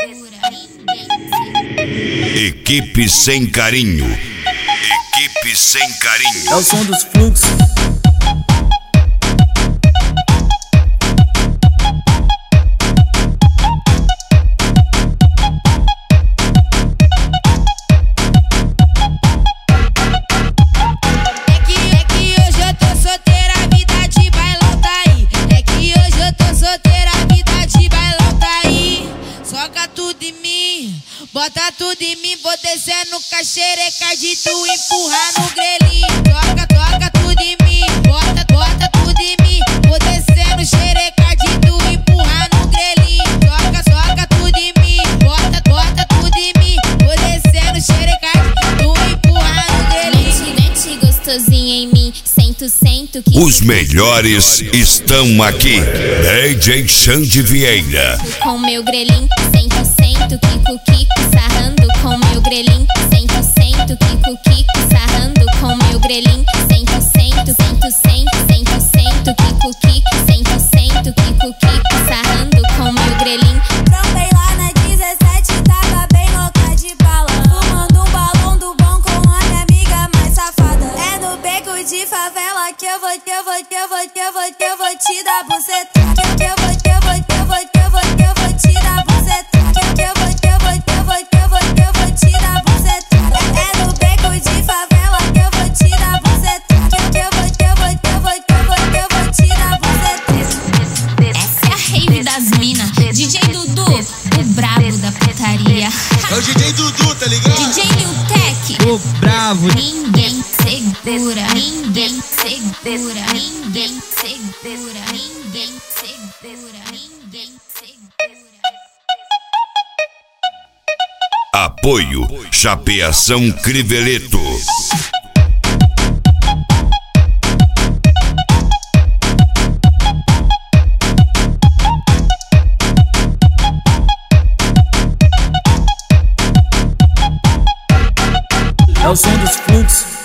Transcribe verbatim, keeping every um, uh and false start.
Equipe sem carinho. Equipe sem carinho. É o som dos fluxos. Bota tudo em mim, vou descendo com a xereca de tu empurrar no grelhinho. Toca, toca tudo em mim, bota, bota tudo em mim, vou descendo xereca de tu empurrar no grelhinho. Toca, toca tudo em mim, bota, bota tudo em mim, vou descendo xereca de tu empurrar no grelhinho. Mete, mete gostosinho em mim, sento, sento que... Os melhores estão aqui. D J Xande Vieira. Com meu grelhinho, sento, sento, kiko, kiko, sarrando com meu grelhinho, sento, sento, kiko, kiko, sarrando com meu grelhinho, sento, sento, sento, sento, sento, sento, kiko, kiko, sento, sento, kiko, kiko, sarrando com meu grelhinho. Trampei lá na dezessete, tava bem louca de bala, fumando um balão do bom com a minha amiga mais safada. É no beco de favela que eu vou, que eu vou, que eu vou, que eu vou, que eu vou te dar buceta. Que eu vou, que eu vou, que eu vou, que eu vou, que eu vou te dar buceta. Que eu vou, que eu vou, que eu vou, que eu vou, que eu vou te dar buceta. É no beco de favela que eu vou te dar buceta. Que eu vou, que eu vou, que eu vou, que eu vou, que eu vou te dar buceta. Essa é a rave das mina, D J Dudu, o brabo da putaria. É o D J Dudu, tá ligado? D J Lil Tech, O bravo. ninguém segura, ninguém segura, ninguém segura, ninguém segura, ninguém segura. Apoio Chapeação Criveleto. É o som dos fluxos.